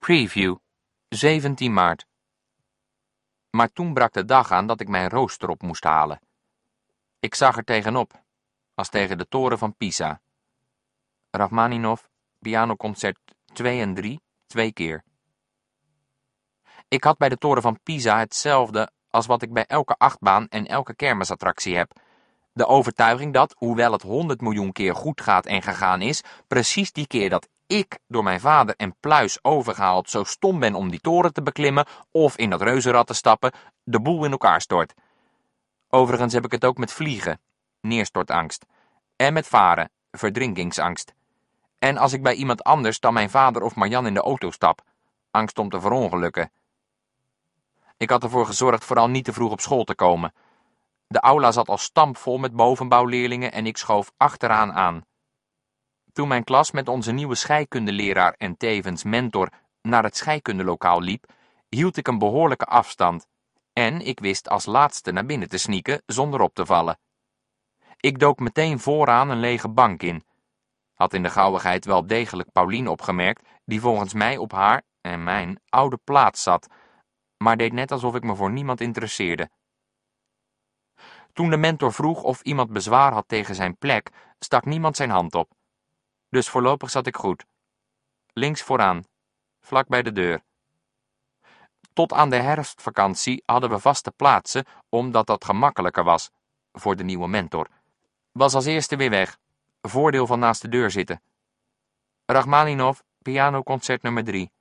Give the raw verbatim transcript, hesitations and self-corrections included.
Preview, zeventien maart. Maar toen brak de dag aan dat ik mijn rooster op moest halen. Ik zag er tegenop, als tegen de toren van Pisa. Rachmaninov, pianoconcert twee en drie, twee keer. Ik had bij de toren van Pisa hetzelfde als wat ik bij elke achtbaan en elke kermisattractie heb. De overtuiging dat, hoewel het honderd miljoen keer goed gaat en gegaan is, precies die keer dat ik door mijn vader en pluis overgehaald zo stom ben om die toren te beklimmen of in dat reuzenrad te stappen, de boel in elkaar stort. Overigens heb ik het ook met vliegen, neerstortangst, en met varen, verdrinkingsangst. En als ik bij iemand anders dan mijn vader of Marjan in de auto stap, angst om te verongelukken. Ik had ervoor gezorgd vooral niet te vroeg op school te komen. De aula zat al stampvol met bovenbouwleerlingen en ik schoof achteraan aan. Toen mijn klas met onze nieuwe scheikundeleraar en tevens mentor naar het scheikundelokaal liep, hield ik een behoorlijke afstand en ik wist als laatste naar binnen te sneaken zonder op te vallen. Ik dook meteen vooraan een lege bank in. Had in de gauwigheid wel degelijk Paulien opgemerkt, die volgens mij op haar en mijn oude plaats zat, maar deed net alsof ik me voor niemand interesseerde. Toen de mentor vroeg of iemand bezwaar had tegen zijn plek, stak niemand zijn hand op. Dus voorlopig zat ik goed. Links vooraan, vlak bij de deur. Tot aan de herfstvakantie hadden we vaste plaatsen, omdat dat gemakkelijker was, voor de nieuwe mentor. Was als eerste weer weg. Voordeel van naast de deur zitten. Rachmaninov, pianoconcert nummer drie.